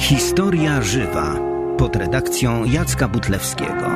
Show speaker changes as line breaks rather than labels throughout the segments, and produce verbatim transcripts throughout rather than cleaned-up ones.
Historia żywa pod redakcją Jacka Butlewskiego.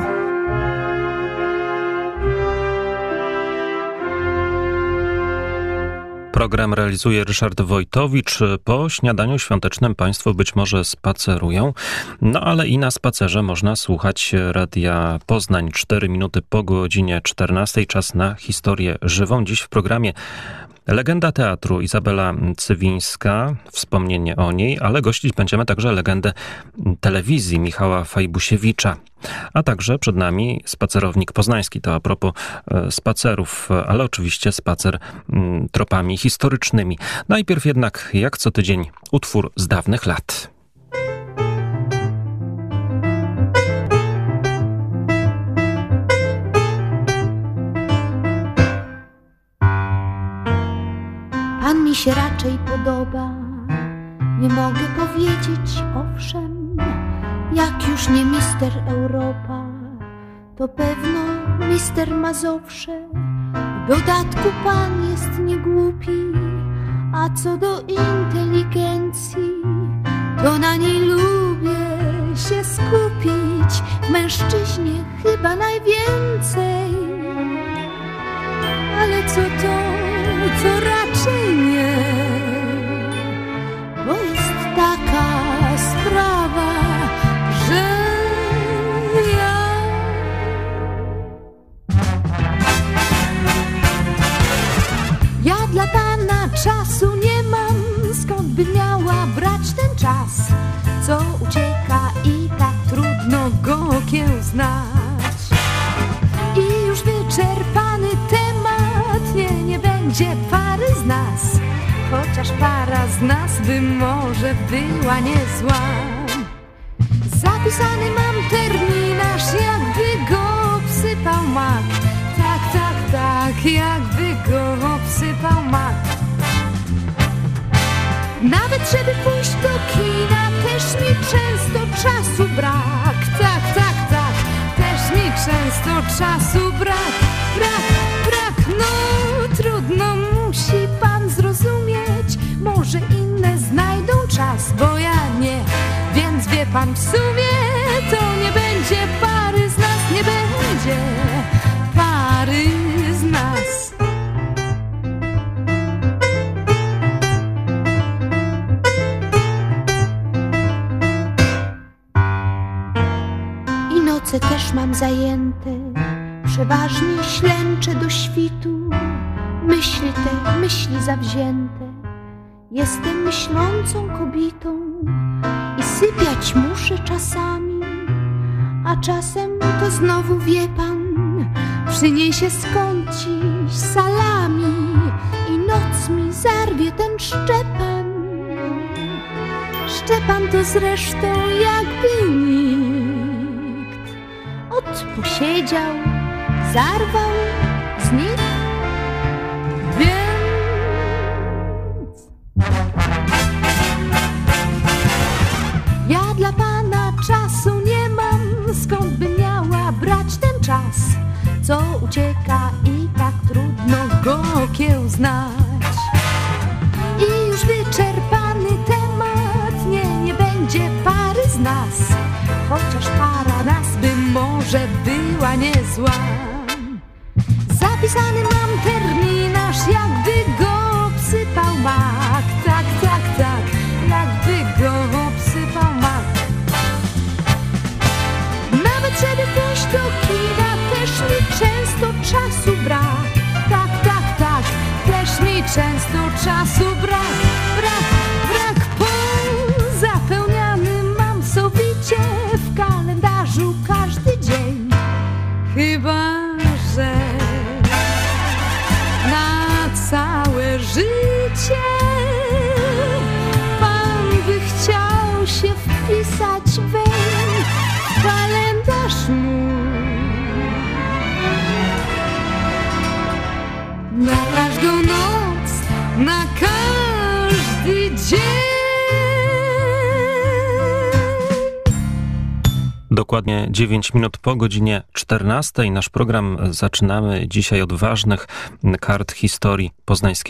Program realizuje Ryszard Wojtowicz. Po śniadaniu świątecznym Państwo być może spacerują, no ale i na spacerze można słuchać Radia Poznań. cztery minuty po godzinie czternastej. Czas na historię żywą. Dziś w programie legenda teatru Izabela Cywińska, wspomnienie o niej, ale gościć będziemy także legendę telewizji Michała Fajbusiewicza. A także przed nami spacerownik poznański. To a propos e, spacerów, ale oczywiście spacer m, tropami historycznymi. Najpierw jednak, jak co tydzień, utwór z dawnych lat.
Pan mi się raczej podoba, nie mogę powiedzieć owszem, jak już nie mister Europa, to pewno mister Mazowsze. W dodatku pan jest niegłupi, a co do inteligencji, to na niej lubię się skupić, w mężczyźnie chyba najwięcej. Ale co to, to raczej nie, bo jest taka sprawa, że ja Ja dla pana czasu nie mam, skąd by miała brać ten czas, co ucieka i tak trudno go okiełznać. I już wyczerpany temat, nie, nie będzie pary z nas, chociaż para z nas by może była niezła. Zapisany mam terminarz, jakby go obsypał mak. Tak, tak, tak, jakby go obsypał mak. Nawet żeby pójść do kina, też mi często czasu brak. Tak, tak, tak, też mi często czasu brak. Brak, brak, no trudno, musi pan zrozumieć. Może inne znajdą czas, bo ja nie. Więc wie pan, w sumie to nie będzie pary z nas, nie będzie pary z nas. I noce też mam zajęte, przeważnie ślęczę do świtu. Myśli te, myśli zawzięte, jestem myślącą kobietą i sypiać muszę czasami, a czasem to znowu, wie pan, przyniesie skąd dziś salami i noc mi zarwie ten Szczepan. Szczepan to zresztą jakby nikt, ot posiedział, zarwał z nich, więc ja dla pana czasu nie mam, skąd by miała brać ten czas, co ucieka i tak trudno go okiełznać. I już wyczerpany temat, nie, nie będzie pary z nas, chociaż para nas by może była niezła. Zapisany mam terminarz, jakby go obsypał mak. Tak, tak, tak, jakby go obsypał mak. Nawet żeby pójść do kina, też mi często czasu brak. Tak, tak, tak, też mi często czasu brak. Brak, brak, pozapełniany mam sowicie w kalendarzu każdy dzień. Chyba że na całe życie pan by chciał się wpisać weń w kalendarz mój. Na każdą noc, na każdy dzień.
Dokładnie dziewięć minut po godzinie czternastej. Nasz program zaczynamy dzisiaj od ważnych kart historii poznańskiego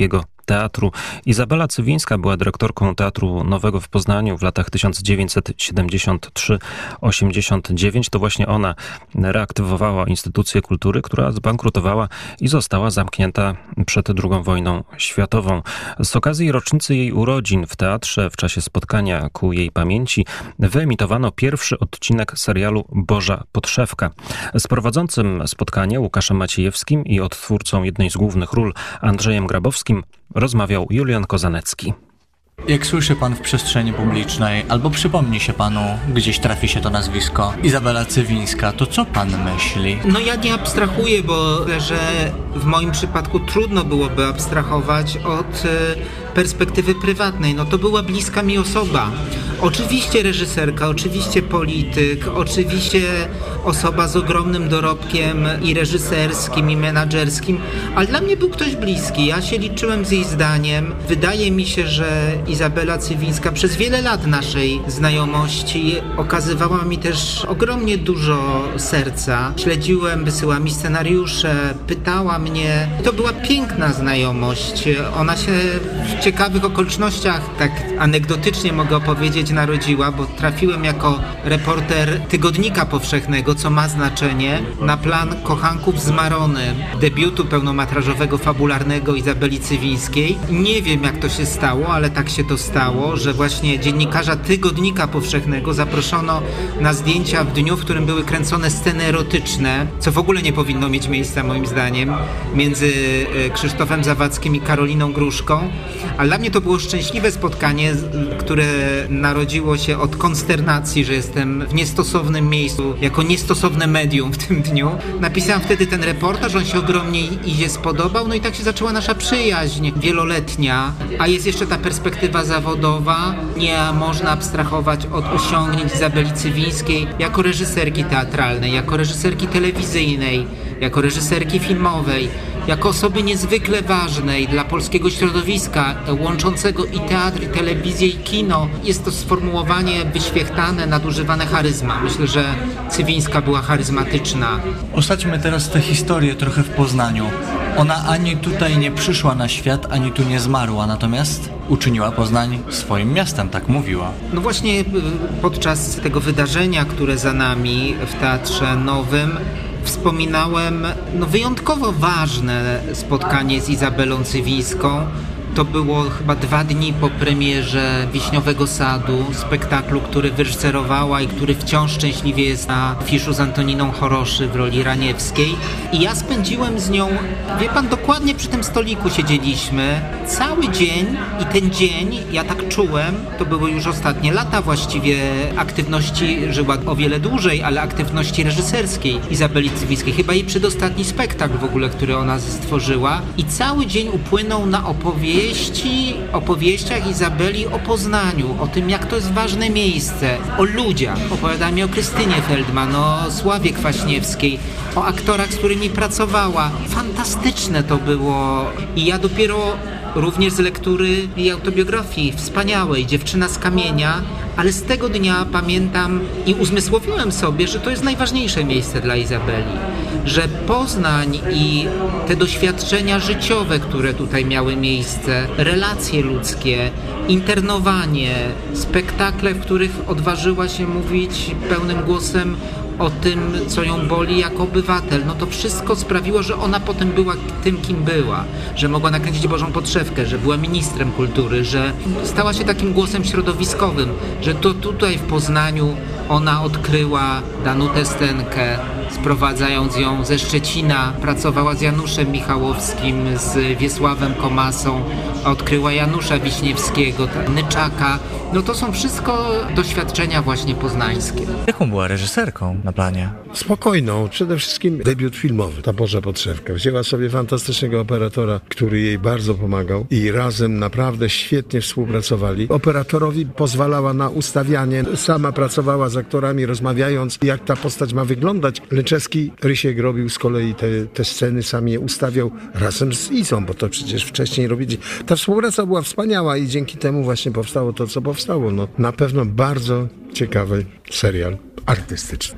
teatru. Izabela Cywińska była dyrektorką Teatru Nowego w Poznaniu w latach tysiąc dziewięćset siedemdziesiąt trzy osiemdziesiąt dziewięć. To właśnie ona reaktywowała instytucję kultury, która zbankrutowała i została zamknięta przed drugą wojną światową. Z okazji rocznicy jej urodzin w teatrze w czasie spotkania ku jej pamięci wyemitowano pierwszy odcinek serialu Boża Podszewka. Z prowadzącym spotkanie Łukaszem Maciejewskim i odtwórcą jednej z głównych ról Andrzejem Grabowskim rozmawiał Julian Kozanecki.
Jak słyszy pan w przestrzeni publicznej, albo przypomni się panu, gdzieś trafi się to nazwisko, Izabela Cywińska, to co pan myśli?
No ja nie abstrahuję, bo że w moim przypadku trudno byłoby abstrahować od perspektywy prywatnej. No to była bliska mi osoba. Oczywiście reżyserka, oczywiście polityk, oczywiście osoba z ogromnym dorobkiem i reżyserskim, i menadżerskim, ale dla mnie był ktoś bliski. Ja się liczyłem z jej zdaniem. Wydaje mi się, że Izabela Cywińska przez wiele lat naszej znajomości okazywała mi też ogromnie dużo serca. Śledziłem, wysyła mi scenariusze, pytała mnie. To była piękna znajomość. Ona się w ciekawych okolicznościach, tak anegdotycznie mogę opowiedzieć, narodziła, bo trafiłem jako reporter Tygodnika Powszechnego, co ma znaczenie, na plan Kochanków z Marony, debiutu pełnometrażowego, fabularnego Izabeli Cywińskiej. Nie wiem, jak to się stało, ale tak się to stało, że właśnie dziennikarza Tygodnika Powszechnego zaproszono na zdjęcia w dniu, w którym były kręcone sceny erotyczne, co w ogóle nie powinno mieć miejsca, moim zdaniem, między Krzysztofem Zawadzkim i Karoliną Gruszką. Ale dla mnie to było szczęśliwe spotkanie, które narodziło się od konsternacji, że jestem w niestosownym miejscu, jako niestosowne medium w tym dniu. Napisałem wtedy ten reportaż, on się ogromnie Izie spodobał, no i tak się zaczęła nasza przyjaźń wieloletnia, a jest jeszcze ta perspektywa zawodowa. Nie można abstrahować od osiągnięć Izabeli Cywińskiej jako reżyserki teatralnej, jako reżyserki telewizyjnej, jako reżyserki filmowej, jako osoby niezwykle ważnej dla polskiego środowiska, łączącego i teatr, i telewizję, i kino. Jest to sformułowanie wyświechtane, nadużywane charyzma. Myślę, że Cywińska była charyzmatyczna.
Osadźmy teraz tę historię trochę w Poznaniu. Ona ani tutaj nie przyszła na świat, ani tu nie zmarła, natomiast uczyniła Poznań swoim miastem, tak mówiła.
No właśnie podczas tego wydarzenia, które za nami w Teatrze Nowym, wspominałem no, wyjątkowo ważne spotkanie z Izabelą Cywińską. To było chyba dwa dni po premierze Wiśniowego Sadu, spektaklu, który wyreżyserowała i który wciąż szczęśliwie jest na afiszu z Antoniną Choroszy w roli Raniewskiej. I ja spędziłem z nią, wie pan, dokładnie przy tym stoliku siedzieliśmy cały dzień i ten dzień, ja tak czułem, to były już ostatnie lata właściwie aktywności, żyła o wiele dłużej, ale aktywności reżyserskiej Izabeli Cywińskiej, chyba jej przedostatni spektakl w ogóle, który ona stworzyła, i cały dzień upłynął na opowieść opowieściach Izabeli o Poznaniu, o tym, jak to jest ważne miejsce, o ludziach. Opowiadała mi o Krystynie Feldman, o Sławie Kwaśniewskiej, o aktorach, z którymi pracowała. Fantastyczne to było. I ja dopiero również z lektury jej autobiografii wspaniałej, Dziewczyna z kamienia, ale z tego dnia pamiętam i uzmysłowiłem sobie, że to jest najważniejsze miejsce dla Izabeli. Że Poznań i te doświadczenia życiowe, które tutaj miały miejsce, relacje ludzkie, internowanie, spektakle, w których odważyła się mówić pełnym głosem o tym, co ją boli jako obywatel, no to wszystko sprawiło, że ona potem była tym, kim była, że mogła nakręcić Bożą Podszewkę, że była ministrem kultury, że stała się takim głosem środowiskowym, że to tutaj w Poznaniu ona odkryła Danutę Stenkę, sprowadzając ją ze Szczecina, pracowała z Januszem Michałowskim, z Wiesławem Komasą, odkryła Janusza Wiśniewskiego, Nyczaka. No to są wszystko doświadczenia właśnie poznańskie.
Jaką była reżyserką na planie?
Spokojną. Przede wszystkim debiut filmowy, ta Boża Podszewka. Wzięła sobie fantastycznego operatora, który jej bardzo pomagał i razem naprawdę świetnie współpracowali. Operatorowi pozwalała na ustawianie. Sama pracowała z aktorami, rozmawiając, jak ta postać ma wyglądać. Leczewski, Rysiek robił z kolei te, te sceny, sam je ustawiał razem z Izą, bo to przecież wcześniej robili. Ta współpraca była wspaniała i dzięki temu właśnie powstało to, co powstało. No, na pewno bardzo ciekawy serial artystyczny.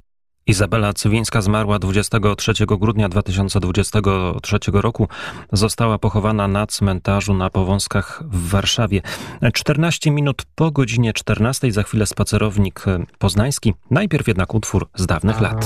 Izabela Cywińska zmarła dwudziestego trzeciego grudnia dwa tysiące dwudziestego trzeciego roku. Została pochowana na cmentarzu na Powązkach w Warszawie. czternaście minut po godzinie czternastej, za chwilę spacerownik poznański. Najpierw jednak utwór z dawnych lat.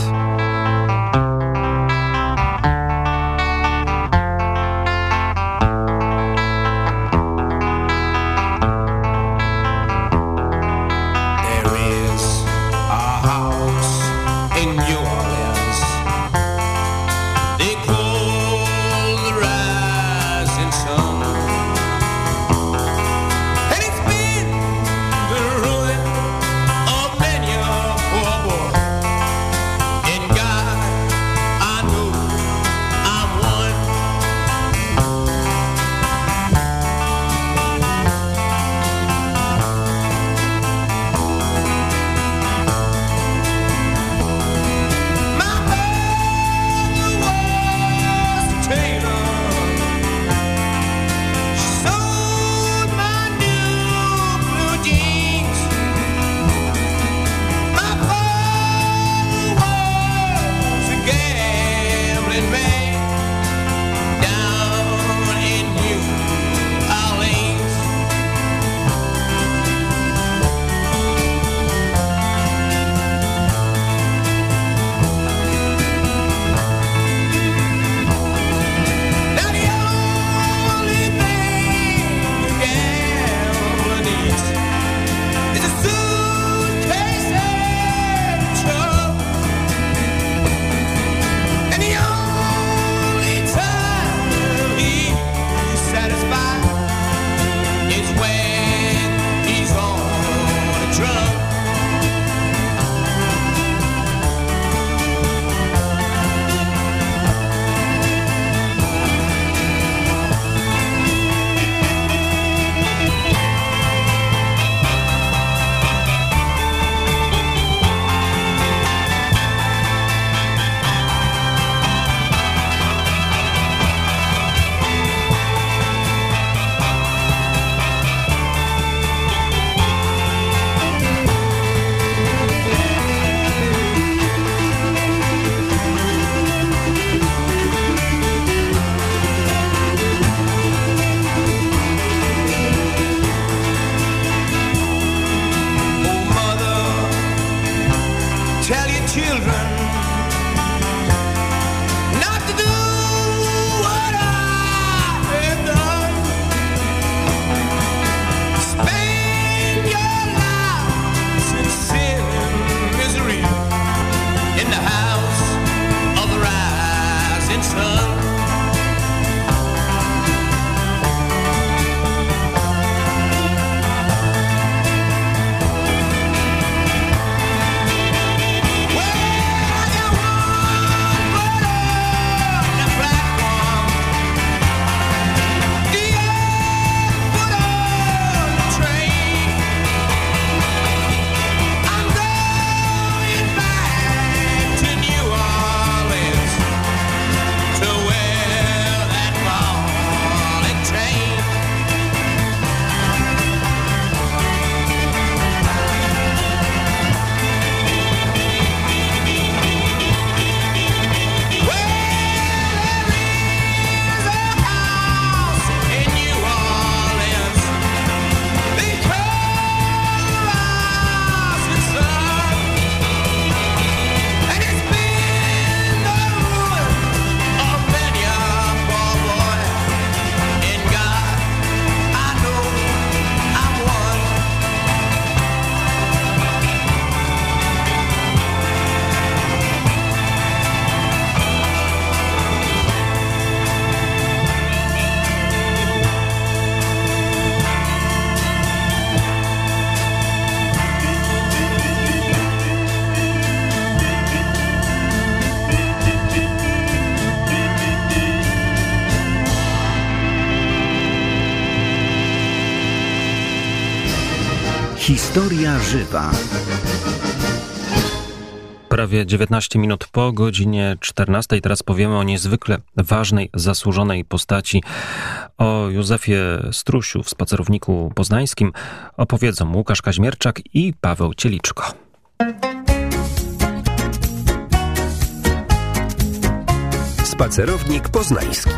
Historia żywa.
Prawie dziewiętnaście minut po godzinie czternastej. Teraz powiemy o niezwykle ważnej, zasłużonej postaci. O Józefie Strusiu w Spacerowniku Poznańskim opowiedzą Łukasz Kaźmierczak i Paweł Cieliczko.
Spacerownik poznański.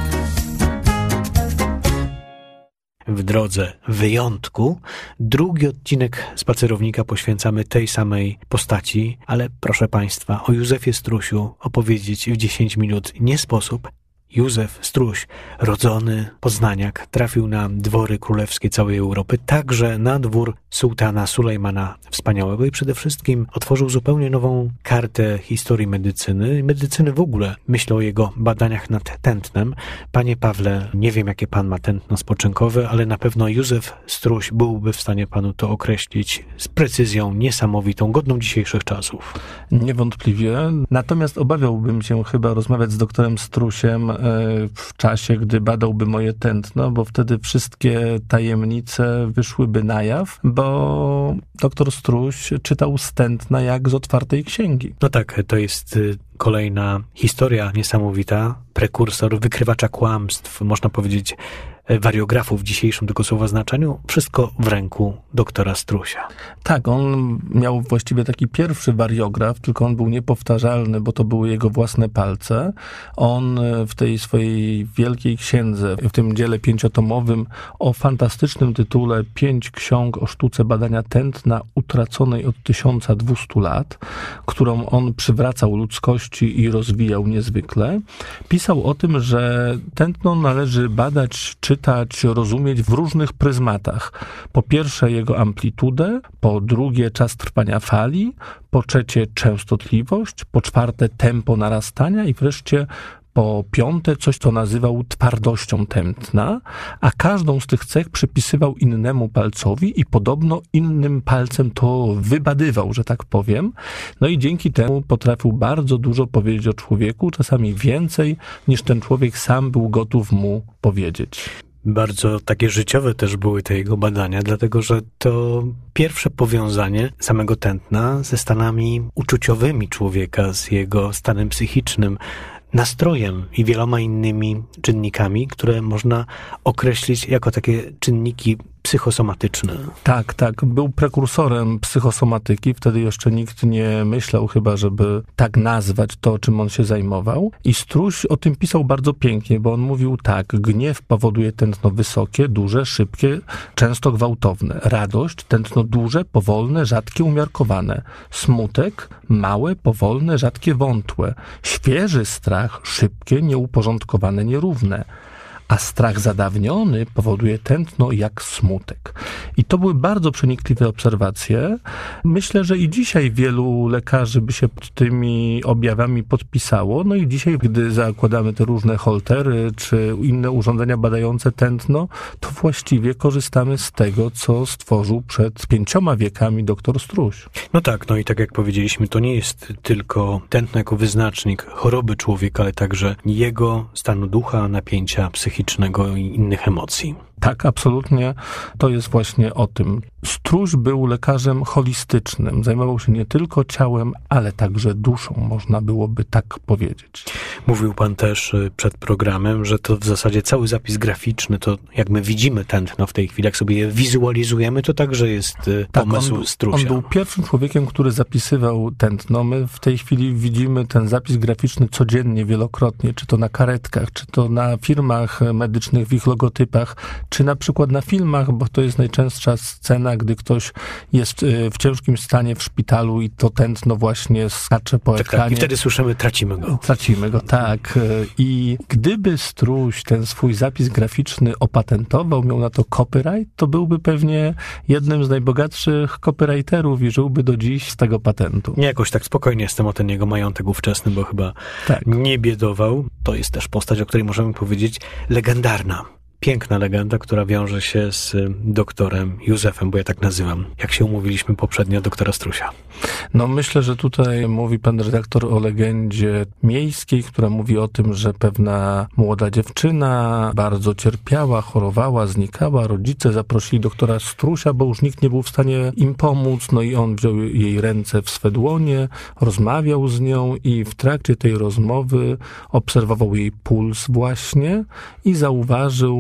W drodze wyjątku drugi odcinek Spacerownika poświęcamy tej samej postaci, ale proszę Państwa, o Józefie Strusiu opowiedzieć w dziesięć minut nie sposób. Józef Struś, rodzony poznaniak, trafił na dwory królewskie całej Europy, także na dwór sułtana Sulejmana Wspaniałego i przede wszystkim otworzył zupełnie nową kartę historii medycyny, medycyny w ogóle. Myślę o jego badaniach nad tętnem. Panie Pawle, nie wiem jakie pan ma tętno spoczynkowe, ale na pewno Józef Struś byłby w stanie panu to określić z precyzją niesamowitą, godną dzisiejszych czasów.
Niewątpliwie. Natomiast obawiałbym się chyba rozmawiać z doktorem Strusiem w czasie, gdy badałby moje tętno, bo wtedy wszystkie tajemnice wyszłyby na jaw, bo doktor Struś czytał z tętna jak z otwartej księgi.
No tak, to jest kolejna historia niesamowita, prekursor wykrywacza kłamstw, można powiedzieć wariografów w dzisiejszym tego słowa znaczeniu, wszystko w ręku doktora Strusia.
Tak, on miał właściwie taki pierwszy wariograf, tylko on był niepowtarzalny, bo to były jego własne palce. On w tej swojej wielkiej księdze, w tym dziele pięciotomowym o fantastycznym tytule Pięć ksiąg o sztuce badania tętna utraconej od tysiąca dwustu lat, którą on przywracał ludzkości i rozwijał niezwykle, pisał o tym, że tętno należy badać, czytać, rozumieć w różnych pryzmatach. Po pierwsze jego amplitudę, po drugie czas trwania fali, po trzecie częstotliwość, po czwarte tempo narastania i wreszcie po piąte coś, co nazywał twardością tętna, a każdą z tych cech przypisywał innemu palcowi i podobno innym palcem to wybadywał, że tak powiem. No i dzięki temu potrafił bardzo dużo powiedzieć o człowieku, czasami więcej, niż ten człowiek sam był gotów mu powiedzieć.
Bardzo takie życiowe też były te jego badania, dlatego że to pierwsze powiązanie samego tętna ze stanami uczuciowymi człowieka, z jego stanem psychicznym, nastrojem i wieloma innymi czynnikami, które można określić jako takie czynniki psychosomatyczne.
Tak, tak. Był prekursorem psychosomatyki. Wtedy jeszcze nikt nie myślał chyba, żeby tak nazwać to, czym on się zajmował. I Struś o tym pisał bardzo pięknie, bo on mówił tak. Gniew powoduje tętno wysokie, duże, szybkie, często gwałtowne. Radość, tętno duże, powolne, rzadkie, umiarkowane. Smutek, małe, powolne, rzadkie, wątłe. Świeży strach, szybkie, nieuporządkowane, nierówne. A strach zadawniony powoduje tętno jak smutek. I to były bardzo przenikliwe obserwacje. Myślę, że i dzisiaj wielu lekarzy by się pod tymi objawami podpisało. No i dzisiaj, gdy zakładamy te różne holtery czy inne urządzenia badające tętno, to właściwie korzystamy z tego, co stworzył przed pięcioma wiekami doktor Struś.
No tak, no i tak jak powiedzieliśmy, to nie jest tylko tętno jako wyznacznik choroby człowieka, ale także jego stanu ducha, napięcia psychicznego i innych emocji.
Tak, absolutnie. To jest właśnie o tym. Struś był lekarzem holistycznym. Zajmował się nie tylko ciałem, ale także duszą, można byłoby tak powiedzieć.
Mówił pan też przed programem, że to w zasadzie cały zapis graficzny, to jak my widzimy tętno w tej chwili, jak sobie je wizualizujemy, to także jest tak, pomysł
on,
Strusia.
On był pierwszym człowiekiem, który zapisywał tętno. My w tej chwili widzimy ten zapis graficzny codziennie, wielokrotnie, czy to na karetkach, czy to na firmach medycznych, w ich logotypach, czy na przykład na filmach, bo to jest najczęstsza scena, gdy ktoś jest w ciężkim stanie w szpitalu i to tętno właśnie skacze po
tak,
ekranie.
Tak, i wtedy słyszymy, tracimy go.
Tracimy go, tak. I gdyby Struś ten swój zapis graficzny opatentował, miał na to copyright, to byłby pewnie jednym z najbogatszych copywriterów i żyłby do dziś z tego patentu.
Nie, jakoś tak spokojnie jestem o ten jego majątek ówczesny, bo chyba tak. nie biedował. To jest też postać, o której możemy powiedzieć legendarna. Piękna legenda, która wiąże się z doktorem Józefem, bo ja tak nazywam, jak się umówiliśmy poprzednio, doktora Strusia.
No myślę, że tutaj mówi pan redaktor o legendzie miejskiej, która mówi o tym, że pewna młoda dziewczyna bardzo cierpiała, chorowała, znikała. Rodzice zaprosili doktora Strusia, bo już nikt nie był w stanie im pomóc. No i on wziął jej ręce w swe dłonie, rozmawiał z nią i w trakcie tej rozmowy obserwował jej puls właśnie i zauważył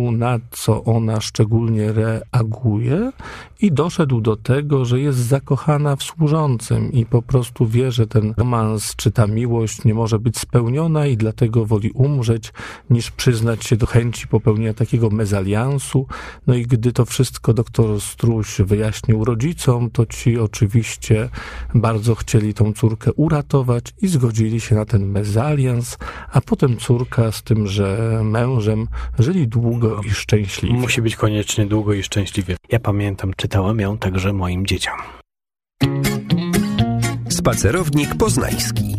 zastanowił, na co ona szczególnie reaguje i doszedł do tego, że jest zakochana w służącym i po prostu wie, że ten romans czy ta miłość nie może być spełniona i dlatego woli umrzeć, niż przyznać się do chęci popełnienia takiego mezaliansu. No i gdy to wszystko doktor Struś wyjaśnił rodzicom, to ci oczywiście bardzo chcieli tą córkę uratować i zgodzili się na ten mezalians, a potem córka z tymże mężem żyli długo i szczęśliwie.
Musi być koniecznie długo i szczęśliwie. Ja pamiętam, czytałem ją także moim dzieciom.
Spacerownik poznański.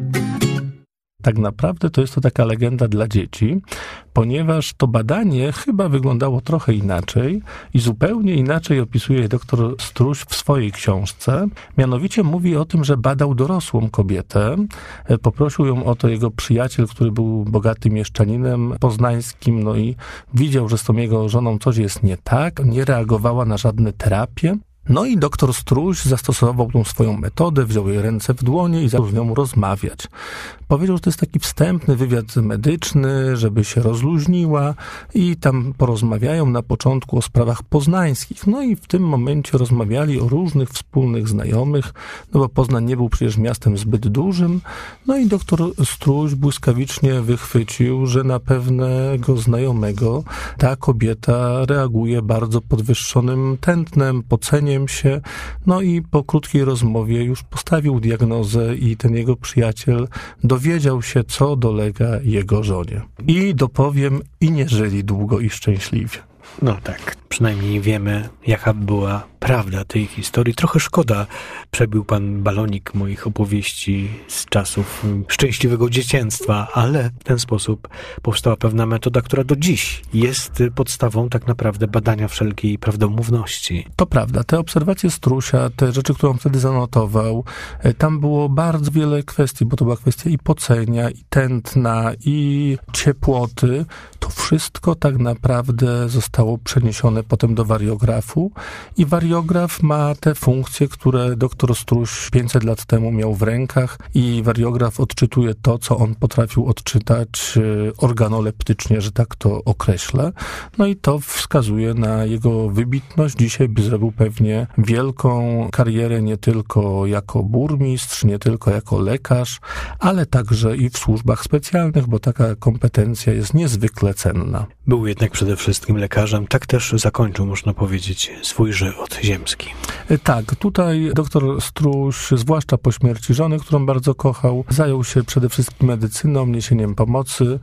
Tak naprawdę to jest to taka legenda dla dzieci, ponieważ to badanie chyba wyglądało trochę inaczej i zupełnie inaczej opisuje je doktor Struś w swojej książce. Mianowicie mówi o tym, że badał dorosłą kobietę. Poprosił ją o to jego przyjaciel, który był bogatym mieszczaninem poznańskim, no i widział, że z tą jego żoną coś jest nie tak, nie reagowała na żadne terapie. No i doktor Struś zastosował tą swoją metodę, wziął jej ręce w dłonie i zaczął z nią rozmawiać. Powiedział, że to jest taki wstępny wywiad medyczny, żeby się rozluźniła i tam porozmawiają na początku o sprawach poznańskich. No i w tym momencie rozmawiali o różnych wspólnych znajomych, no bo Poznań nie był przecież miastem zbyt dużym. No i doktor Struś błyskawicznie wychwycił, że na pewnego znajomego ta kobieta reaguje bardzo podwyższonym tętnem, poceniem się, no i po krótkiej rozmowie już postawił diagnozę i ten jego przyjaciel dowiedział się, co dolega jego żonie. I dopowiem, i nie żyli długo i szczęśliwie.
No tak, przynajmniej wiemy, jaka była prawda tej historii. Trochę szkoda, przebił pan balonik moich opowieści z czasów szczęśliwego dzieciństwa, ale w ten sposób powstała pewna metoda, która do dziś jest podstawą tak naprawdę badania wszelkiej prawdomówności.
To prawda, te obserwacje Strusia, te rzeczy, które on wtedy zanotował, tam było bardzo wiele kwestii, bo to była kwestia i pocenia, i tętna, i ciepłoty. To wszystko tak naprawdę zostało przeniesione potem do wariografu i wariograf ma te funkcje, które doktor Struś pięćset lat temu miał w rękach i wariograf odczytuje to, co on potrafił odczytać organoleptycznie, że tak to określę. No i to wskazuje na jego wybitność. Dzisiaj by zrobił pewnie wielką karierę nie tylko jako burmistrz, nie tylko jako lekarz, ale także i w służbach specjalnych, bo taka kompetencja jest niezwykle cenna.
Był jednak przede wszystkim lekarzem, tak też zakończył, można powiedzieć, swój żywot ziemski.
Tak, tutaj doktor Struś, zwłaszcza po śmierci żony, którą bardzo kochał, zajął się przede wszystkim medycyną, niesieniem pomocy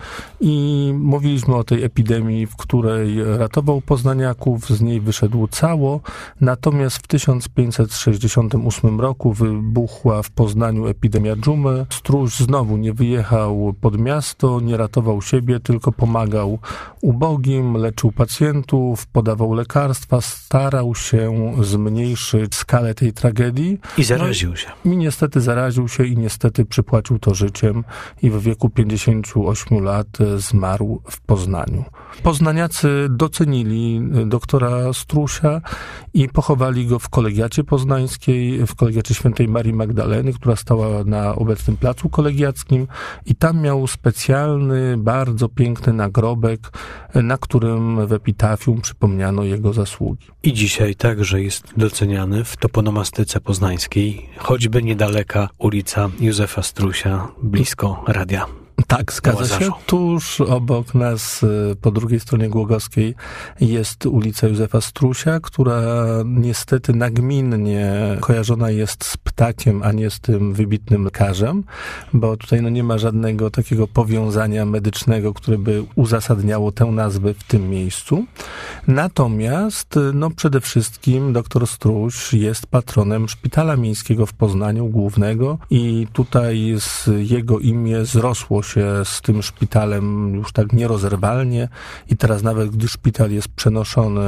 i mówiliśmy o tej epidemii, w której ratował poznaniaków, z niej wyszedł cało, natomiast w tysiąc pięćset sześćdziesiątym ósmym roku wybuchła w Poznaniu epidemia dżumy. Struś znowu nie wyjechał pod miasto, nie ratował siebie, tylko pomagał ubogim, leczył pacjentów, podawał lekarstwa, starał się zmniejszyć skalę tej tragedii.
I zaraził się.
I niestety zaraził się i niestety przypłacił to życiem i w wieku pięćdziesięciu ośmiu lat zmarł w Poznaniu. Poznaniacy docenili doktora Strusia i pochowali go w kolegiacie poznańskiej, w kolegiacie świętej Marii Magdaleny, która stała na obecnym placu kolegiackim i tam miał specjalny, bardzo piękny nagrobek, na którym w epitafium przypomniano jego zasługi.
I dzisiaj także jest doceniany w toponomastyce poznańskiej, choćby niedaleka ulica Józefa Strusia, blisko radia.
Tak, zgadza się. Tuż obok nas, po drugiej stronie Głogowskiej, jest ulica Józefa Strusia, która niestety nagminnie kojarzona jest z ptakiem, a nie z tym wybitnym lekarzem, bo tutaj no nie ma żadnego takiego powiązania medycznego, które by uzasadniało tę nazwę w tym miejscu. Natomiast no przede wszystkim doktor Struś jest patronem Szpitala Miejskiego w Poznaniu, głównego, i tutaj z jego imię zrosło się z tym szpitalem już tak nierozerwalnie i teraz nawet gdy szpital jest przenoszony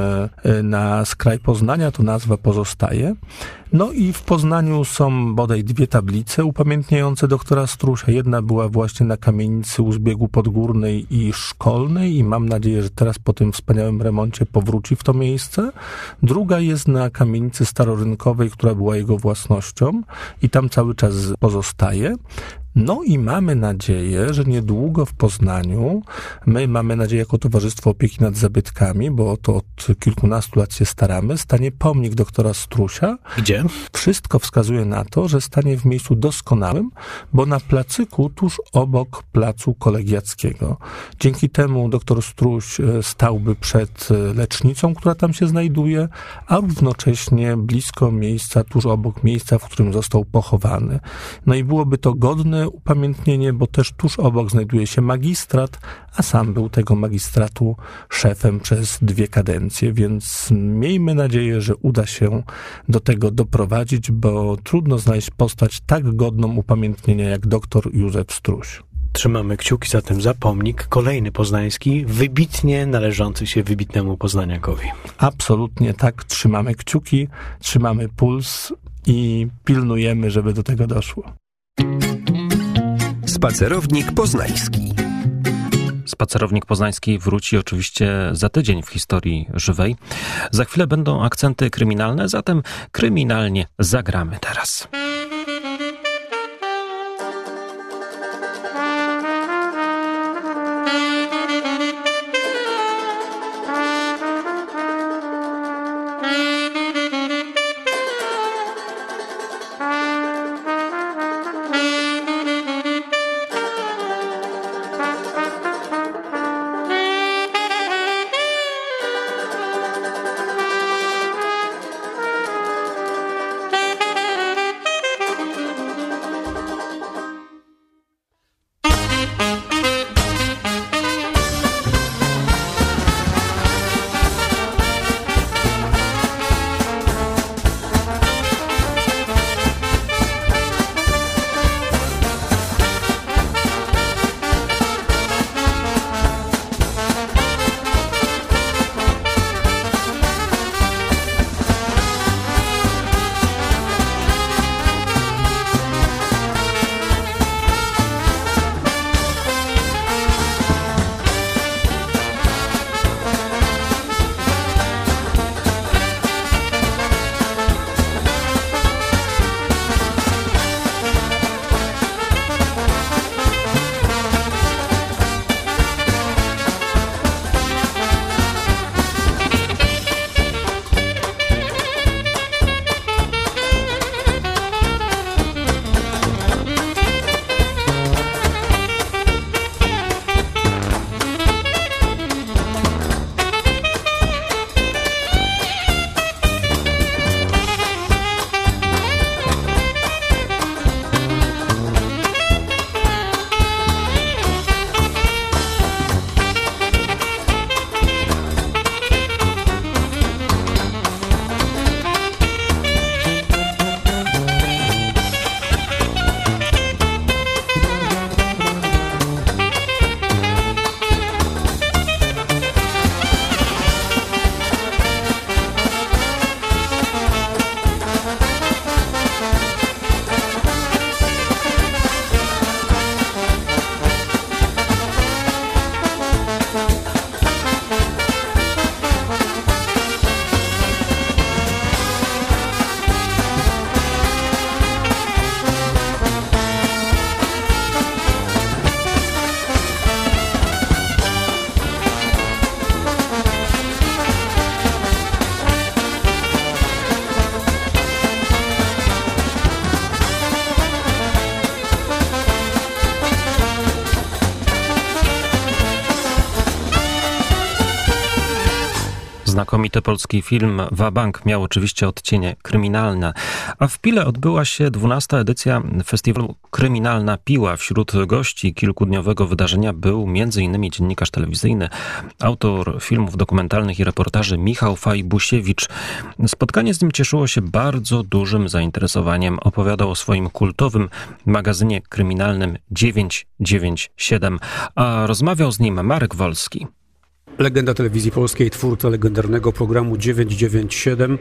na skraj Poznania, to nazwa pozostaje. No i w Poznaniu są bodaj dwie tablice upamiętniające doktora Strusia. Jedna była właśnie na kamienicy u zbiegu Podgórnej i Szkolnej i mam nadzieję, że teraz po tym wspaniałym remoncie powróci w to miejsce. Druga jest na kamienicy starorynkowej, która była jego własnością i tam cały czas pozostaje. No i mamy nadzieję, że niedługo w Poznaniu, my mamy nadzieję jako Towarzystwo Opieki nad Zabytkami, bo to od kilkunastu lat się staramy, stanie pomnik doktora Strusia.
Gdzie?
Wszystko wskazuje na to, że stanie w miejscu doskonałym, bo na placyku tuż obok placu Kolegiackiego. Dzięki temu doktor Struś stałby przed lecznicą, która tam się znajduje, a równocześnie blisko miejsca, tuż obok miejsca, w którym został pochowany. No i byłoby to godne upamiętnienie, bo też tuż obok znajduje się magistrat, a sam był tego magistratu szefem przez dwie kadencje, więc miejmy nadzieję, że uda się do tego doprowadzić, bo trudno znaleźć postać tak godną upamiętnienia jak doktor Józef Struś.
Trzymamy kciuki zatem za pomnik, kolejny poznański, wybitnie należący się wybitnemu poznaniakowi.
Absolutnie tak, trzymamy kciuki, trzymamy puls i pilnujemy, żeby do tego doszło.
Spacerownik poznański.
Spacerownik poznański wróci oczywiście za tydzień w historii żywej. Za chwilę będą akcenty kryminalne, zatem kryminalnie zagramy teraz. Znakomity polski film Wabank miał oczywiście odcienie kryminalne, a w Pile odbyła się dwunasta edycja festiwalu Kryminalna Piła. Wśród gości kilkudniowego wydarzenia był m.in. dziennikarz telewizyjny, autor filmów dokumentalnych i reportaży Michał Fajbusiewicz. Spotkanie z nim cieszyło się bardzo dużym zainteresowaniem. Opowiadał o swoim kultowym magazynie kryminalnym dziewięćset dziewięćdziesiąt siedem, a rozmawiał z nim Marek Wolski.
Legenda telewizji polskiej, twórca legendarnego programu dziewięćset dziewięćdziesiąt siedem,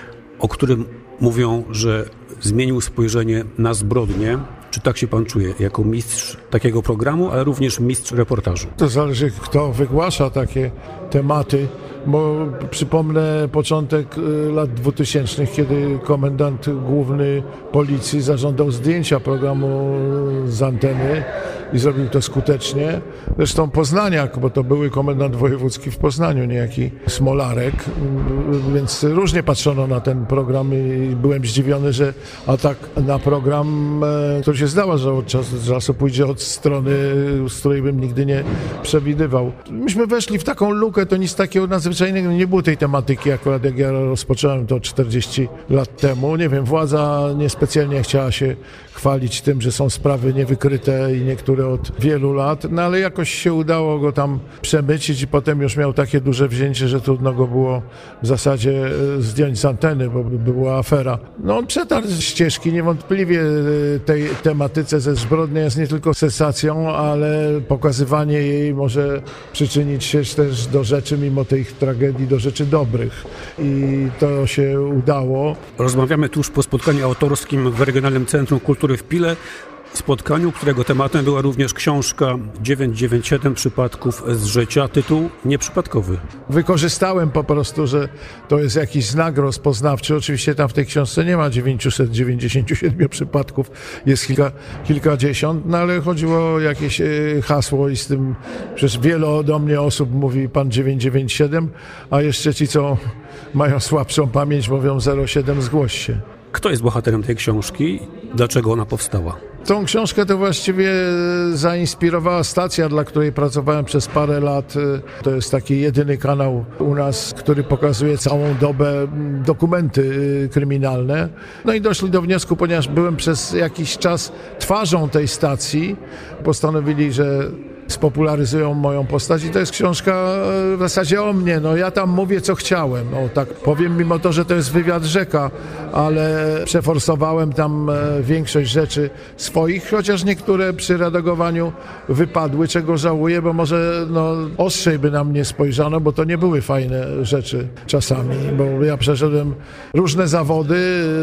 o którym mówią, że zmienił spojrzenie na zbrodnię. Czy tak się pan czuje jako mistrz takiego programu, ale również mistrz reportażu?
To zależy, kto wygłasza takie tematy.
bo przypomnę początek lat dwutysięcznych, kiedy komendant główny policji zażądał zdjęcia programu z anteny i zrobił to skutecznie. Zresztą Poznaniak, bo to były komendant wojewódzki w Poznaniu, niejaki Smolarek, więc różnie patrzono na ten program i byłem zdziwiony, że atak na program, który się zdało, że od czasu do czasu pójdzie od strony, z której bym nigdy nie przewidywał. Myśmy weszli w taką lukę, to nic takiego nadzwyczajnego, nie było tej tematyki akurat jak ja rozpocząłem to czterdzieści lat temu. Nie wiem, władza niespecjalnie chciała się chwalić tym, że są sprawy niewykryte i niektóre od wielu lat, no ale jakoś się udało go tam przemycić i potem już miał takie duże wzięcie, że trudno go było w zasadzie zdjąć z anteny, bo była afera. No on przetarł ścieżki, niewątpliwie tej tematyce ze zbrodni jest nie tylko sensacją, ale pokazywanie jej może przyczynić się też do rzeczy, mimo tej tragedii, do rzeczy dobrych. I to się udało.
Rozmawiamy tuż po spotkaniu autorskim w Regionalnym Centrum Kultury w Pile. Spotkaniu, którego tematem była również książka dziewięćset dziewięćdziesiąt siedem przypadków z życia. Tytuł nieprzypadkowy.
Wykorzystałem po prostu, że to jest jakiś znak rozpoznawczy. Oczywiście tam w tej książce nie ma dziewięćset dziewięćdziesiąt siedem przypadków, jest kilka, kilkadziesiąt, no ale chodziło o jakieś hasło i z tym przecież wiele do mnie osób mówi pan dziewięćset dziewięćdziesiąt siedem, a jeszcze ci, co mają słabszą pamięć, mówią zero siedem, zgłoś się.
Kto jest bohaterem tej książki? Dlaczego ona powstała?
Tą książkę to właściwie zainspirowała stacja, dla której pracowałem przez parę lat. To jest taki jedyny kanał u nas, który pokazuje całą dobę dokumenty kryminalne. No i doszli do wniosku, ponieważ byłem przez jakiś czas twarzą tej stacji, postanowili, że spopularyzują moją postać i to jest książka w zasadzie o mnie. No ja tam mówię, co chciałem. O, tak powiem, mimo to, że to jest wywiad rzeka, ale przeforsowałem tam większość rzeczy swoich, chociaż niektóre przy redagowaniu wypadły, czego żałuję, bo może no, ostrzej by na mnie spojrzano, bo to nie były fajne rzeczy czasami, bo ja przeszedłem różne zawody,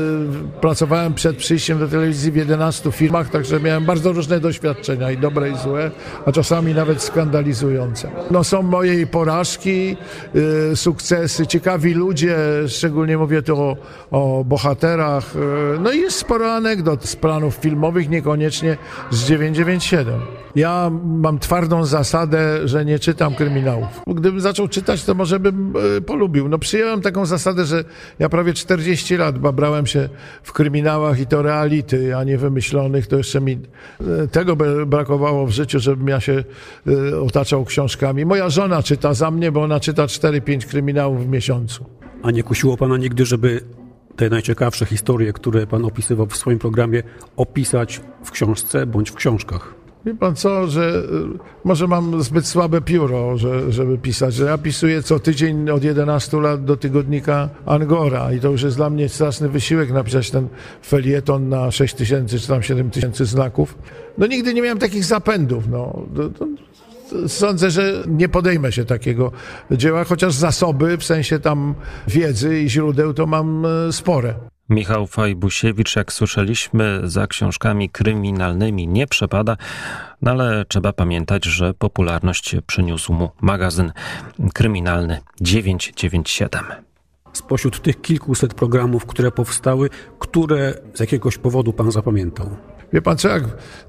pracowałem przed przyjściem do telewizji w jedenastu firmach, także miałem bardzo różne doświadczenia i dobre i złe, a czasami nawet skandalizujące. No są moje i porażki, yy, sukcesy, ciekawi ludzie, szczególnie mówię tu o, o bohaterach. Yy, no i jest sporo anegdot z planów filmowych, niekoniecznie z dziewięćset dziewięćdziesiąt siedem. Ja mam twardą zasadę, że nie czytam kryminałów. Gdybym zaczął czytać, to może bym yy, polubił. No przyjąłem taką zasadę, że ja prawie czterdzieści lat babrałem się w kryminałach i to reality, a nie wymyślonych. To jeszcze mi yy, tego by brakowało w życiu, żebym ja się y, otaczał książkami. Moja żona czyta za mnie, bo ona czyta cztery pięć kryminałów w miesiącu.
A nie kusiło pana nigdy, żeby te najciekawsze historie, które pan opisywał w swoim programie, opisać w książce bądź w książkach?
Wie pan co, że y, może mam zbyt słabe pióro, że, żeby pisać, że ja pisuję co tydzień od jedenastu lat do tygodnika Angora i to już jest dla mnie straszny wysiłek napisać ten felieton na sześć tysięcy czy tam siedem tysięcy znaków. No nigdy nie miałem takich zapędów, no. To, to, sądzę, że nie podejmę się takiego dzieła, chociaż zasoby, w sensie tam wiedzy i źródeł to mam spore.
Michał Fajbusiewicz, jak słyszeliśmy, za książkami kryminalnymi nie przepada, no ale trzeba pamiętać, że popularność przyniósł mu magazyn kryminalny dziewięćset dziewięćdziesiąt siedem.
Spośród tych kilkuset programów, które powstały, które z jakiegoś powodu pan zapamiętał?
Wie pan co, jak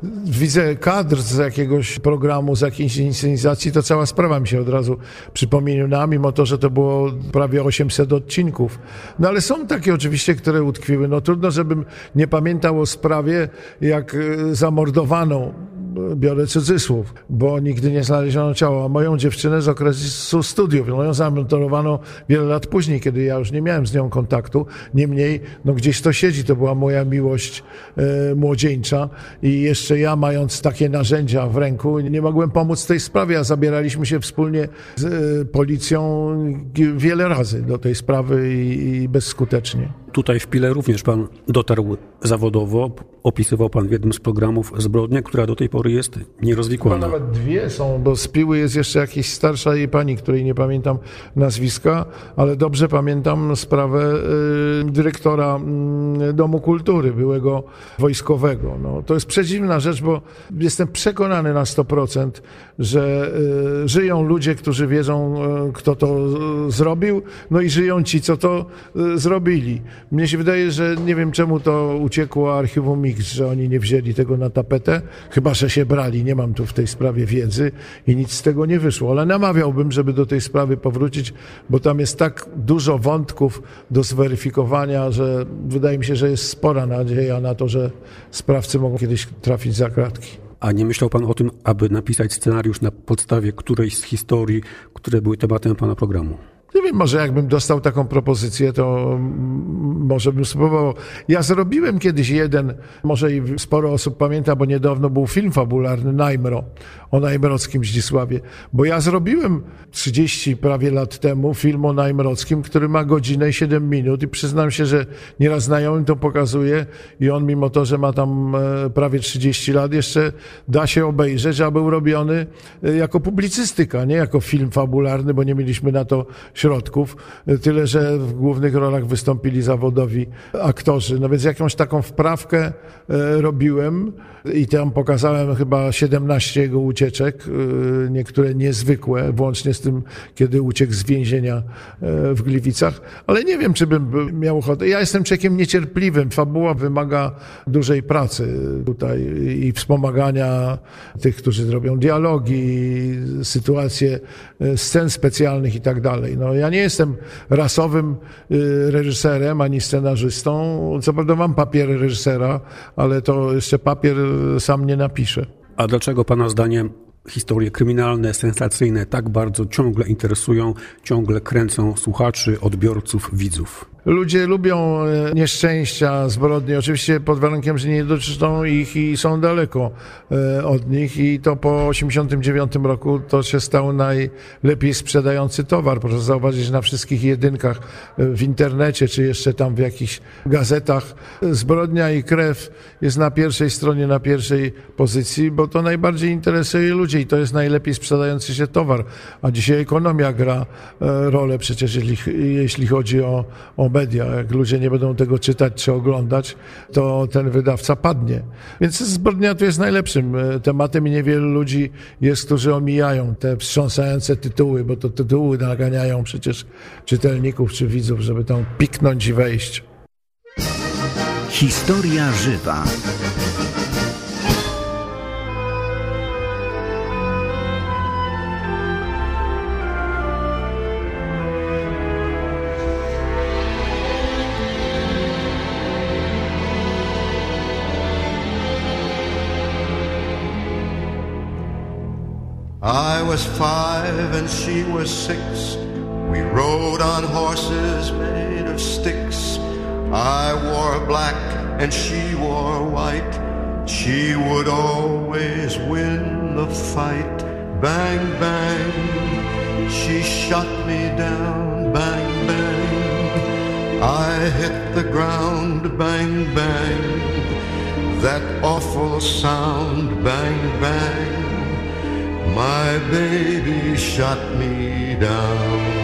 widzę kadr z jakiegoś programu, z jakiejś inscenizacji, to cała sprawa mi się od razu przypomina, mimo to, że to było prawie osiemset odcinków. No ale są takie oczywiście, które utkwiły. No trudno, żebym nie pamiętał o sprawie, jak zamordowano, biorę cudzysłów, bo nigdy nie znaleziono ciała. Moją dziewczynę z okresu studiów, no ją zamordowano wiele lat później, kiedy ja już nie miałem z nią kontaktu. Niemniej, no gdzieś to siedzi, to była moja miłość e, młodzieńcza i jeszcze ja, mając takie narzędzia w ręku, nie mogłem pomóc tej sprawie, a zabieraliśmy się wspólnie z e, policją wiele razy do tej sprawy i, i bezskutecznie.
tutaj w Pile również pan dotarł zawodowo. Opisywał pan w jednym z programów zbrodnię, która do tej pory jest nierozwikłana.
Chyba nawet dwie są, bo z Piły jest jeszcze jakaś starsza jej pani, której nie pamiętam nazwiska, ale dobrze pamiętam sprawę y, dyrektora y, Domu Kultury, byłego wojskowego. No, to jest przedziwna rzecz, bo jestem przekonany na sto procent, że y, żyją ludzie, którzy wiedzą, y, kto to y, zrobił, no i żyją ci, co to y, zrobili. Mnie się wydaje, że nie wiem, czemu to uciekło archiwum X, że oni nie wzięli tego na tapetę, chyba że się brali, nie mam tu w tej sprawie wiedzy i nic z tego nie wyszło, ale namawiałbym, żeby do tej sprawy powrócić, bo tam jest tak dużo wątków do zweryfikowania, że wydaje mi się, że jest spora nadzieja na to, że sprawcy mogą kiedyś trafić za kratki.
A nie myślał pan o tym, aby napisać scenariusz na podstawie którejś z historii, które były tematem pana programu?
Nie wiem, może jakbym dostał taką propozycję, to może bym spróbował. Ja zrobiłem kiedyś jeden, może i sporo osób pamięta, bo niedawno był film fabularny Najmro, o najmrockim Zdzisławie. Bo ja zrobiłem trzydzieści prawie lat temu film o najmrockim, który ma godzinę i siedem minut i przyznam się, że nieraz znajomym to pokazuje i on mimo to, że ma tam prawie trzydzieści lat, jeszcze da się obejrzeć, a był robiony jako publicystyka, nie jako film fabularny, bo nie mieliśmy na to środków, tyle że w głównych rolach wystąpili zawodowi aktorzy. No więc jakąś taką wprawkę e, robiłem i tam pokazałem chyba siedemnaście jego ucieczek, e, niektóre niezwykłe, włącznie z tym, kiedy uciekł z więzienia e, w Gliwicach, ale nie wiem, czy bym miał ochotę. Ja jestem człowiekiem niecierpliwym, fabuła wymaga dużej pracy tutaj i wspomagania tych, którzy zrobią dialogi, sytuacje, scen specjalnych i tak dalej. No, ja nie jestem rasowym reżyserem ani scenarzystą. Co prawda mam papier reżysera, ale to jeszcze papier sam nie napiszę.
A dlaczego pana zdaniem historie kryminalne, sensacyjne tak bardzo ciągle interesują, ciągle kręcą słuchaczy, odbiorców, widzów?
Ludzie lubią nieszczęścia, zbrodnie, oczywiście pod warunkiem, że nie dotyczą ich i są daleko od nich i to po osiemdziesiątym dziewiątym roku to się stał najlepiej sprzedający towar. Proszę zauważyć, że na wszystkich jedynkach w internecie, czy jeszcze tam w jakichś gazetach zbrodnia i krew jest na pierwszej stronie, na pierwszej pozycji, bo to najbardziej interesuje ludzi i to jest najlepiej sprzedający się towar. A dzisiaj ekonomia gra rolę przecież, jeśli, jeśli chodzi o, o media. Jak ludzie nie będą tego czytać czy oglądać, to ten wydawca padnie. Więc zbrodnia tu jest najlepszym tematem i niewielu ludzi jest, którzy omijają te wstrząsające tytuły, bo to tytuły naganiają przecież czytelników czy widzów, żeby tam piknąć i wejść.
Historia żywa.
I was five and she was six. We rode on horses made of sticks. I wore black and she wore white. She would always win the fight. Bang, bang, she shot me down. Bang, bang, I hit the ground. Bang, bang, that awful sound. Bang, bang, my baby shot me down.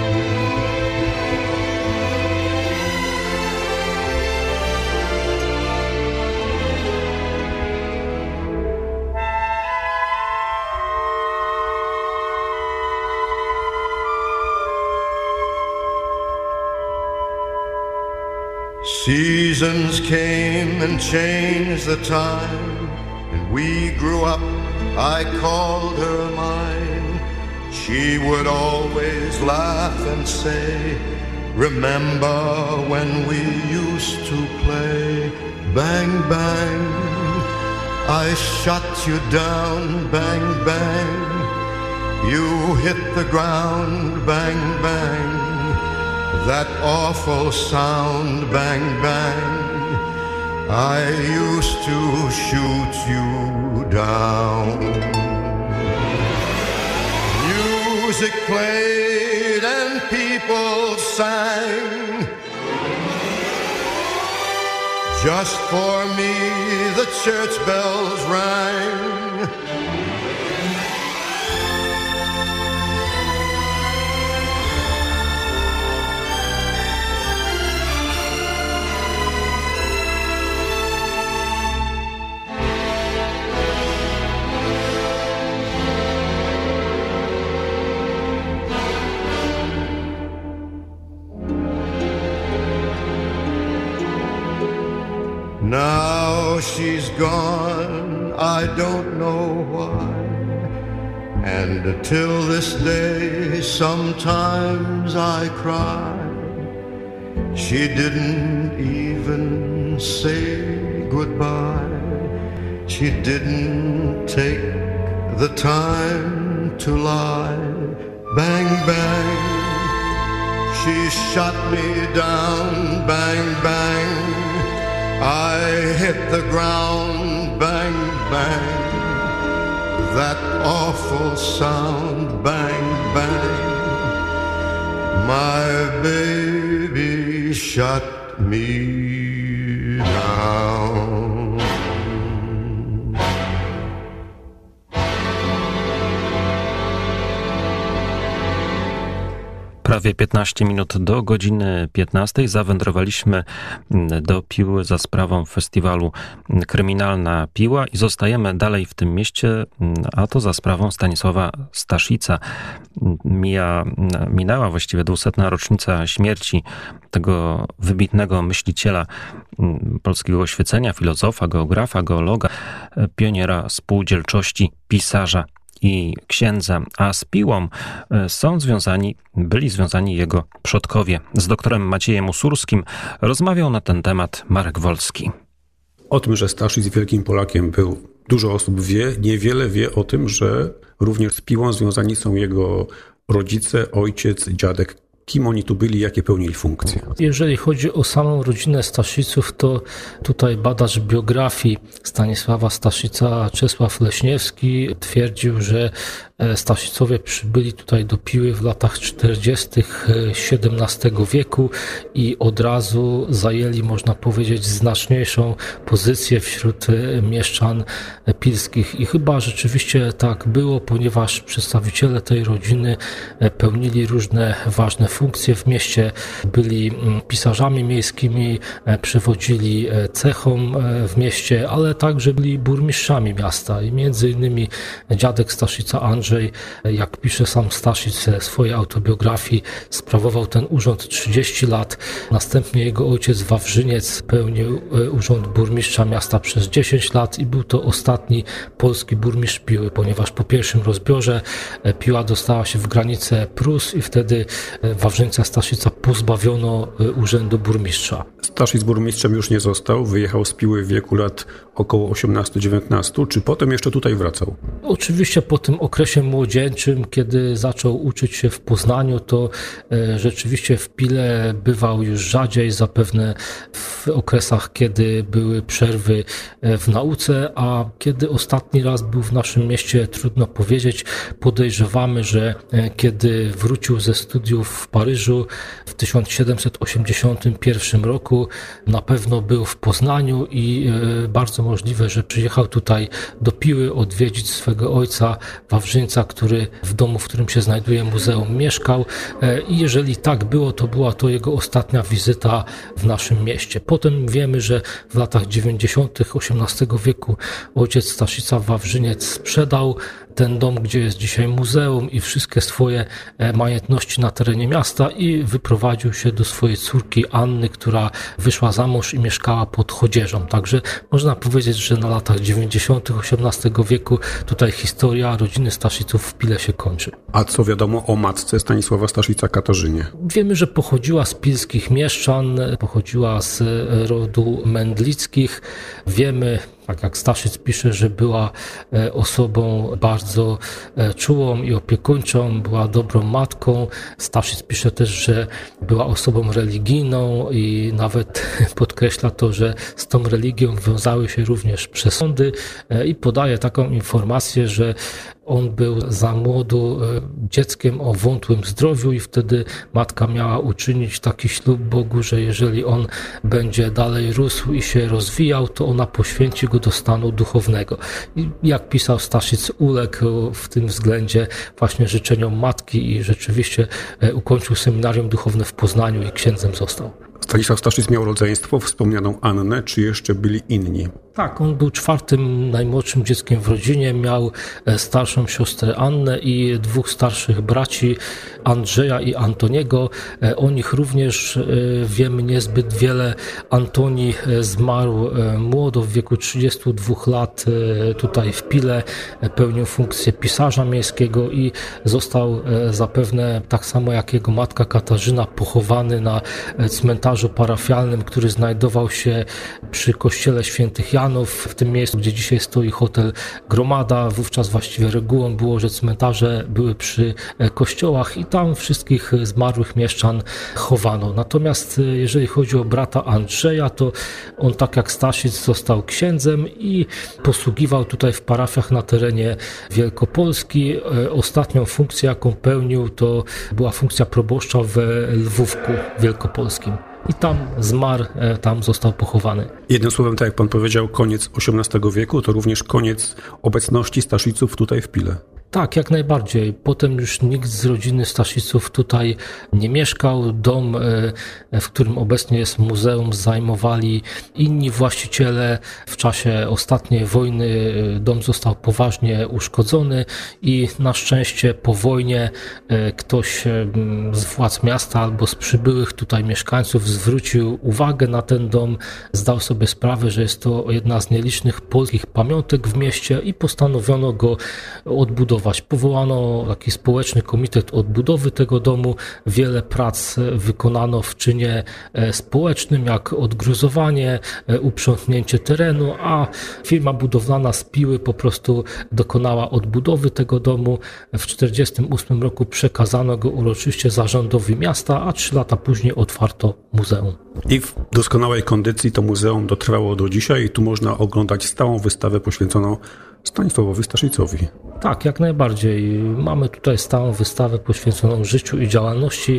Seasons came and changed the time, and we grew up. I called her mine. She would always laugh and say, remember when we used to play? Bang, bang, I shot you down. Bang, bang, you hit the ground. Bang, bang, that awful sound. Bang, bang, I used to shoot you down. Music played and people sang. Just for me the church bells rang. Now she's gone, I don't know why, and till this day sometimes I cry. She didn't even say goodbye. She didn't take the time to lie. Bang, bang, she shot me down. Bang, bang, I hit the ground. Bang, bang, that awful sound. Bang, bang, my baby shot me down.
Prawie piętnaście minut do godziny piętnastej zawędrowaliśmy do Piły za sprawą festiwalu Kryminalna Piła i zostajemy dalej w tym mieście, a to za sprawą Stanisława Staszica. Mija, minęła właściwie dwusetna rocznica śmierci tego wybitnego myśliciela polskiego oświecenia, filozofa, geografa, geologa, pioniera spółdzielczości, pisarza i księdza, a z Piłą są związani, byli związani jego przodkowie. Z doktorem Maciejem Usurskim rozmawiał na ten temat Marek Wolski.
O tym, że Staszic wielkim Polakiem był, dużo osób wie. Niewiele wie o tym, że również z Piłą związani są jego rodzice, ojciec, dziadek. Kim oni tu byli, jakie pełnili funkcje?
Jeżeli chodzi o samą rodzinę Stasziców, to tutaj badacz biografii Stanisława Staszica, Czesław Leśniewski, twierdził, że Staszicowie przybyli tutaj do Piły w latach czterdziestych siedemnastego wieku i od razu zajęli, można powiedzieć, znaczniejszą pozycję wśród mieszczan pilskich. I chyba rzeczywiście tak było, ponieważ przedstawiciele tej rodziny pełnili różne ważne funkcje w mieście, byli pisarzami miejskimi, przewodzili cechom w mieście, ale także byli burmistrzami miasta i między innymi dziadek Staszica Andrzej, jak pisze sam Staszic w swojej autobiografii, sprawował ten urząd trzydzieści lat. Następnie jego ojciec Wawrzyniec pełnił urząd burmistrza miasta przez dziesięć lat i był to ostatni polski burmistrz Piły, ponieważ po pierwszym rozbiorze Piła dostała się w granice Prus i wtedy Wawrzyńca Staszica pozbawiono urzędu burmistrza.
Staszic burmistrzem już nie został, wyjechał z Piły w wieku lat około osiemnastu dziewiętnastu, czy potem jeszcze tutaj wracał?
Oczywiście po tym okresie młodzieńczym, kiedy zaczął uczyć się w Poznaniu, to e, rzeczywiście w Pile bywał już rzadziej, zapewne w okresach, kiedy były przerwy w nauce, a kiedy ostatni raz był w naszym mieście, trudno powiedzieć. Podejrzewamy, że e, kiedy wrócił ze studiów w Paryżu w tysiąc siedemset osiemdziesiątym pierwszym roku, na pewno był w Poznaniu i e, bardzo możliwe, że przyjechał tutaj do Piły odwiedzić swego ojca Wawrzyńca, który w domu, w którym się znajduje muzeum, mieszkał i jeżeli tak było, to była to jego ostatnia wizyta w naszym mieście. Potem wiemy, że w latach dziewięćdziesiątych osiemnastego wieku ojciec Staszica Wawrzyniec sprzedał ten dom, gdzie jest dzisiaj muzeum i wszystkie swoje majątności na terenie miasta i wyprowadził się do swojej córki Anny, która wyszła za mąż i mieszkała pod Chodzieżą. Także można powiedzieć, że na latach dziewięćdziesiątych osiemnastego wieku tutaj historia rodziny Stasziców w Pile się kończy.
A co wiadomo o matce Stanisława Staszica, Katarzynie?
Wiemy, że pochodziła z pilskich mieszczan, pochodziła z rodu Mędlickich. Wiemy, tak jak Staszic pisze, że była osobą bardzo czułą i opiekuńczą, była dobrą matką. Staszic pisze też, że była osobą religijną i nawet podkreśla to, że z tą religią wiązały się również przesądy i podaje taką informację, że On był za młodu dzieckiem o wątłym zdrowiu i wtedy matka miała uczynić taki ślub Bogu, że jeżeli on będzie dalej rósł i się rozwijał, to ona poświęci go do stanu duchownego. I jak pisał Staszic, uległ w tym względzie właśnie życzeniom matki i rzeczywiście ukończył seminarium duchowne w Poznaniu i księdzem został.
Stanisław Staszic miał rodzeństwo, wspomnianą Annę, czy jeszcze byli inni?
Tak, on był czwartym najmłodszym dzieckiem w rodzinie, miał starszą siostrę Annę i dwóch starszych braci, Andrzeja i Antoniego. O nich również wiemy niezbyt wiele. Antoni zmarł młodo, w wieku trzydziestu dwóch lat, tutaj w Pile, pełnił funkcję pisarza miejskiego i został zapewne, tak samo jak jego matka Katarzyna, pochowany na cmentarzu parafialnym, który znajdował się przy kościele świętych Janów, w tym miejscu, gdzie dzisiaj stoi hotel Gromada. Wówczas właściwie regułą było, że cmentarze były przy kościołach i tam wszystkich zmarłych mieszczan chowano. Natomiast jeżeli chodzi o brata Andrzeja, to on, tak jak Staszic, został księdzem i posługiwał tutaj w parafiach na terenie Wielkopolski. Ostatnią funkcję, jaką pełnił, to była funkcja proboszcza w Lwówku Wielkopolskim. I tam zmarł, tam został pochowany.
Jednym słowem, tak jak pan powiedział, koniec osiemnastego wieku, to również koniec obecności Stasziców tutaj w Pile.
Tak, jak najbardziej. Potem już nikt z rodziny Stasziców tutaj nie mieszkał. Dom, w którym obecnie jest muzeum, zajmowali inni właściciele. W czasie ostatniej wojny dom został poważnie uszkodzony i na szczęście po wojnie ktoś z władz miasta albo z przybyłych tutaj mieszkańców zwrócił uwagę na ten dom, zdał sobie sprawę, że jest to jedna z nielicznych polskich pamiątek w mieście i postanowiono go odbudować. Powołano taki społeczny komitet odbudowy tego domu. Wiele prac wykonano w czynie społecznym, jak odgruzowanie, uprzątnięcie terenu, a firma budowlana z Piły po prostu dokonała odbudowy tego domu. W tysiąc dziewięćset czterdziestym ósmym roku przekazano go uroczyście zarządowi miasta, a trzy lata później otwarto muzeum.
I w doskonałej kondycji to muzeum dotrwało do dzisiaj i tu można oglądać stałą wystawę poświęconą Stanisławowi Staszicowi.
Tak, jak najbardziej. Mamy tutaj stałą wystawę poświęconą życiu i działalności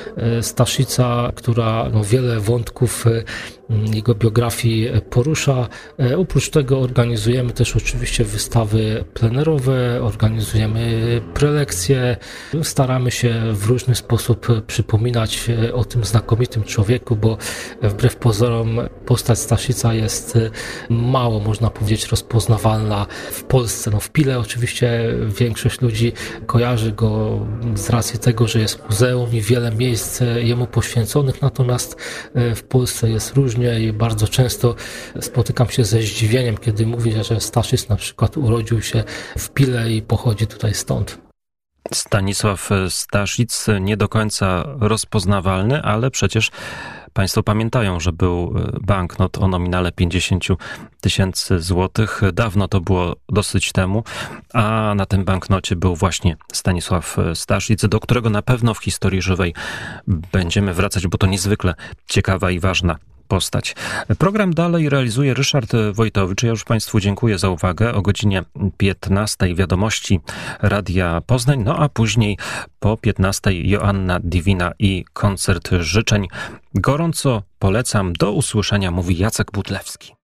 Staszica, która no, wiele wątków jego biografii porusza. Oprócz tego organizujemy też oczywiście wystawy plenerowe, organizujemy prelekcje. Staramy się w różny sposób przypominać o tym znakomitym człowieku, bo wbrew pozorom postać Staszica jest mało, można powiedzieć, rozpoznawalna w Polsce. No, w Pile oczywiście większość ludzi kojarzy go z racji tego, że jest muzeum i wiele miejsc jemu poświęconych, natomiast w Polsce jest różnie i bardzo często spotykam się ze zdziwieniem, kiedy mówię, że Staszic na przykład urodził się w Pile i pochodzi tutaj stąd.
Stanisław Staszic nie do końca rozpoznawalny, ale przecież państwo pamiętają, że był banknot o nominale pięćdziesiąt tysięcy złotych. Dawno to było, dosyć temu, a na tym banknocie był właśnie Stanisław Staszic, do którego na pewno w historii żywej będziemy wracać, bo to niezwykle ciekawa i ważna postać. Program dalej realizuje Ryszard Wojtowicz. Ja już państwu dziękuję za uwagę. O godzinie piętnastej wiadomości Radia Poznań, no a później po piętnastej Joanna Divina i koncert życzeń. Gorąco polecam. Do usłyszenia, mówi Jacek Budlewski.